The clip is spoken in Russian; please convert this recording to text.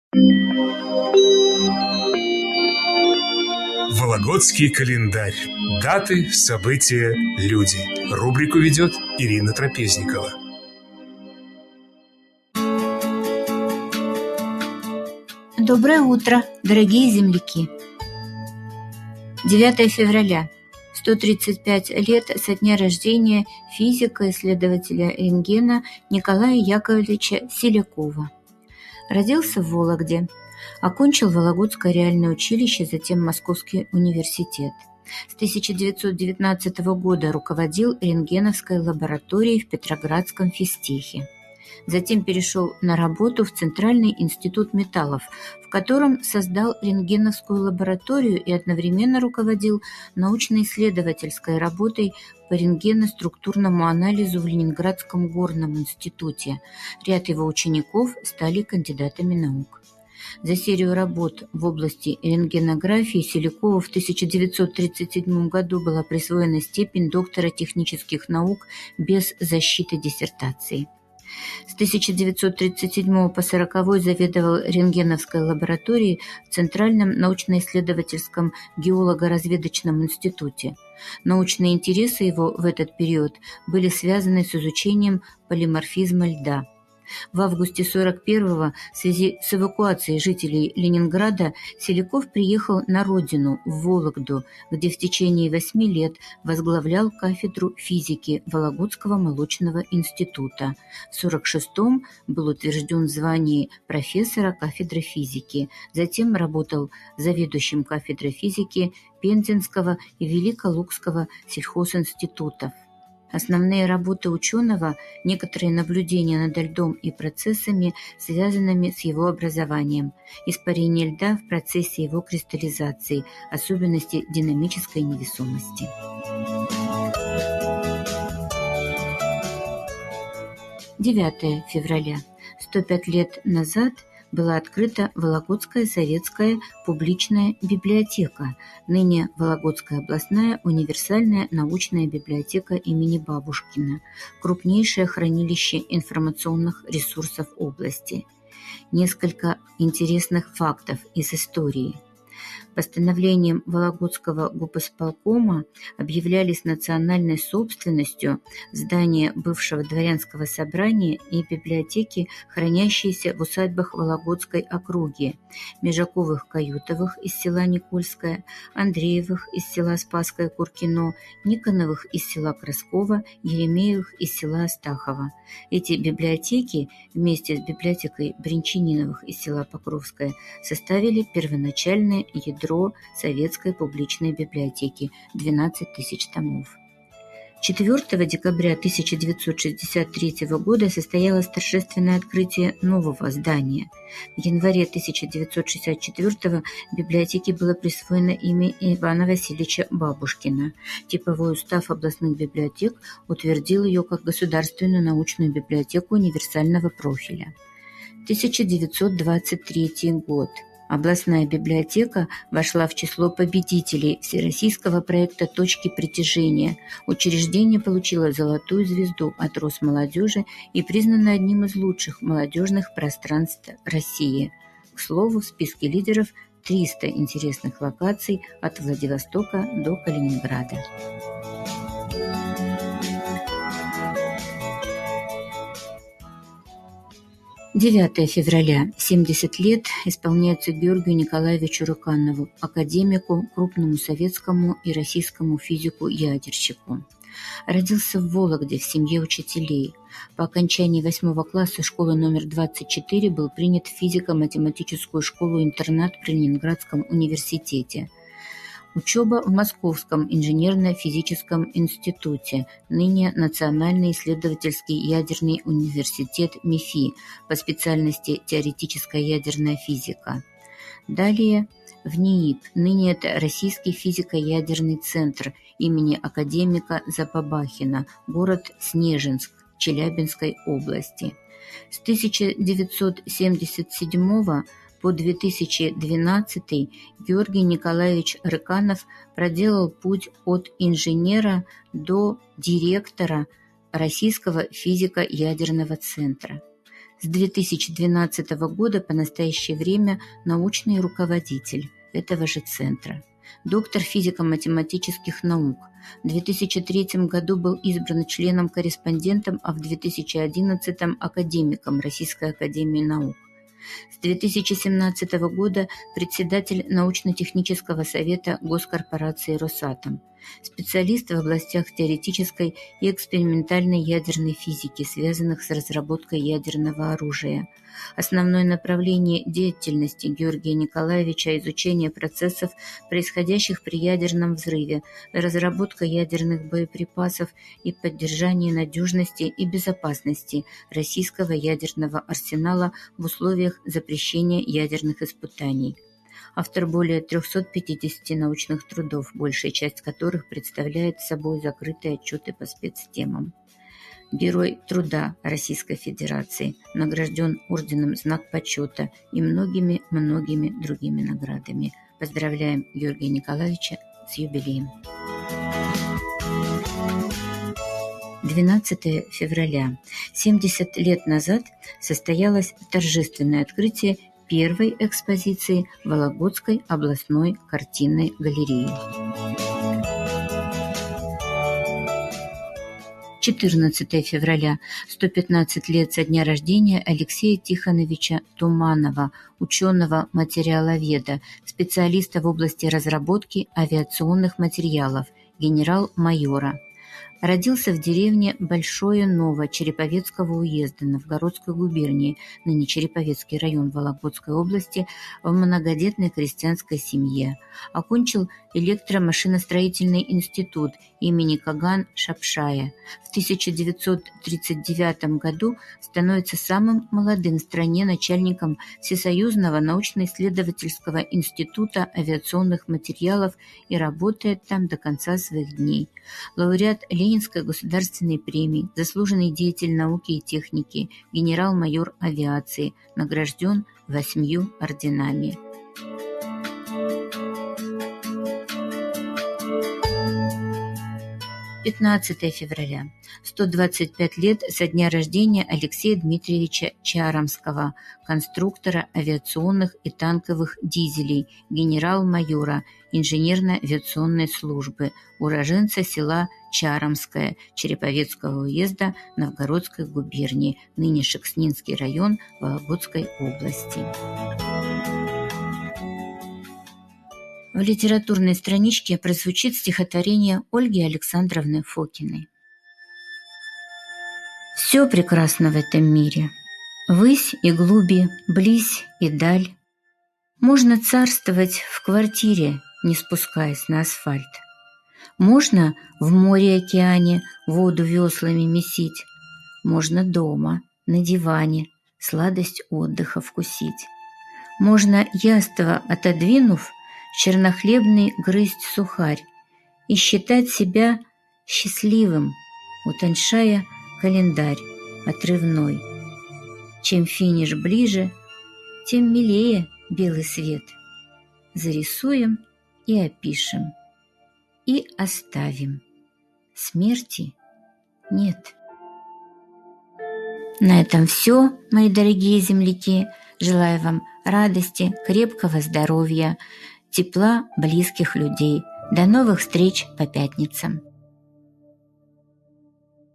Вологодский календарь. Даты, события, люди. Рубрику ведет Ирина Трапезникова. Доброе утро, дорогие земляки! 9 февраля. 135 лет со дня рождения физика-исследователя рентгена Николая Яковлевича Селякова. Родился в Вологде. Окончил Вологодское реальное училище, затем Московский университет. С 1919 года руководил рентгеновской лабораторией в Петроградском физтехе. Затем перешел на работу в Центральный институт металлов, в котором создал рентгеновскую лабораторию и одновременно руководил научно-исследовательской работой по рентгеноструктурному анализу в Ленинградском горном институте. Ряд его учеников стали кандидатами наук. За серию работ в области рентгенографии Селякову в 1937 году была присвоена степень доктора технических наук без защиты диссертации. С 1937 по 1940 заведовал рентгеновской лабораторией в Центральном научно-исследовательском геолого-разведочном институте. Научные интересы его в этот период были связаны с изучением полиморфизма льда. В августе 1941-го в связи с эвакуацией жителей Ленинграда Селяков приехал на родину, в Вологду, где в течение 8 лет возглавлял кафедру физики Вологодского молочного института. В 1946-м был утвержден в звании профессора кафедры физики, затем работал заведующим кафедрой физики Пензенского и Великолукского сельхозинститутов. Основные работы ученого, некоторые наблюдения над льдом и процессами, связанными с его образованием, испарение льда в процессе его кристаллизации, особенности динамической невесомости. 9 февраля. 105 лет назад была открыта Вологодская советская публичная библиотека, ныне Вологодская областная универсальная научная библиотека имени Бабушкина, крупнейшее хранилище информационных ресурсов области. Несколько интересных фактов из истории. Постановлением Вологодского губисполкома объявлялись национальной собственностью здания бывшего дворянского собрания и библиотеки, хранящиеся в усадьбах Вологодской округи: Межаковых-Каютовых из села Никольское, Андреевых из села Спасское Куркино, Никоновых из села Красково, Еремеевых из села Астахово. Эти библиотеки вместе с библиотекой Бринчаниновых из села Покровское составили первоначальное ядро советской публичной библиотеки – 12 тысяч томов. 4 декабря 1963 года состоялось торжественное открытие нового здания. В январе 1964 библиотеке было присвоено имя Ивана Васильевича Бабушкина. Типовой устав областных библиотек утвердил ее как государственную научную библиотеку универсального профиля. 1923 год. Областная библиотека вошла в число победителей всероссийского проекта «Точки притяжения». Учреждение получило золотую звезду от Росмолодежи и признано одним из лучших молодежных пространств России. К слову, в списке лидеров 300 интересных локаций от Владивостока до Калининграда. – 9 февраля. 70 лет исполняется Георгию Николаевичу Рыканову, академику, крупному советскому и российскому физику-ядерщику. Родился в Вологде в семье учителей. По окончании 8 класса школы номер 24 был принят в физико-математическую школу-интернат при Ленинградском университете. Учеба в Московском инженерно-физическом институте, ныне Национальный исследовательский ядерный университет МИФИ по специальности теоретическая ядерная физика. Далее в НИИП, ныне это Российский физико-ядерный центр имени академика Запобахина, город Снежинск, Челябинской области. С 1977 по 2012 Георгий Николаевич Рыканов проделал путь от инженера до директора Российского физико-ядерного центра. С 2012 года по настоящее время научный руководитель этого же центра. Доктор физико-математических наук. В 2003 году был избран членом-корреспондентом, а в 2011 академиком Российской академии наук. С 2017 года председатель научно-технического совета госкорпорации «Росатом». Специалист в областях теоретической и экспериментальной ядерной физики, связанных с разработкой ядерного оружия. Основное направление деятельности Георгия Николаевича – изучение процессов, происходящих при ядерном взрыве, разработка ядерных боеприпасов и поддержание надежности и безопасности российского ядерного арсенала в условиях запрещения ядерных испытаний. Автор более 350 научных трудов, большая часть которых представляет собой закрытые отчеты по спецтемам. Герой труда Российской Федерации, награжден орденом «Знак почета» и многими другими наградами. Поздравляем Георгия Николаевича с юбилеем. 12 февраля. 70 лет назад состоялось торжественное открытие первой экспозиции Вологодской областной картинной галереи. 14 февраля. 115 лет со дня рождения Алексея Тихоновича Туманова, ученого-материаловеда, специалиста в области разработки авиационных материалов, генерал-майора. Родился в деревне Большое Ново Череповецкого уезда Новгородской губернии, ныне Череповецкий район Вологодской области, в многодетной крестьянской семье. Окончил электромашиностроительный институт имени Каган-Шапшая. В 1939 году становится самым молодым в стране начальником Всесоюзного научно-исследовательского института авиационных материалов и работает там до конца своих дней. Лауреат Ленинской государственной премии, заслуженный деятель науки и техники, генерал-майор авиации, награжден 8 орденами. – 15 февраля. 125 лет со дня рождения Алексея Дмитриевича Чаромского, конструктора авиационных и танковых дизелей, генерал-майора инженерно-авиационной службы, уроженца села Чаромское Череповецкого уезда Новгородской губернии, ныне Шекснинский район Вологодской области. В литературной страничке прозвучит стихотворение Ольги Александровны Фокиной. Все прекрасно в этом мире, высь и глуби, близь и даль. Можно царствовать в квартире, не спускаясь на асфальт. Можно в море-океане воду веслами месить. Можно дома, на диване, сладость отдыха вкусить. Можно, яство отодвинув, чернохлебный грызть сухарь и считать себя счастливым, утоньшая календарь отрывной. Чем финиш ближе, тем милее белый свет. Зарисуем и опишем, и оставим. Смерти нет. На этом все, мои дорогие земляки. Желаю вам радости, крепкого здоровья, тепла близких людей. До новых встреч по пятницам.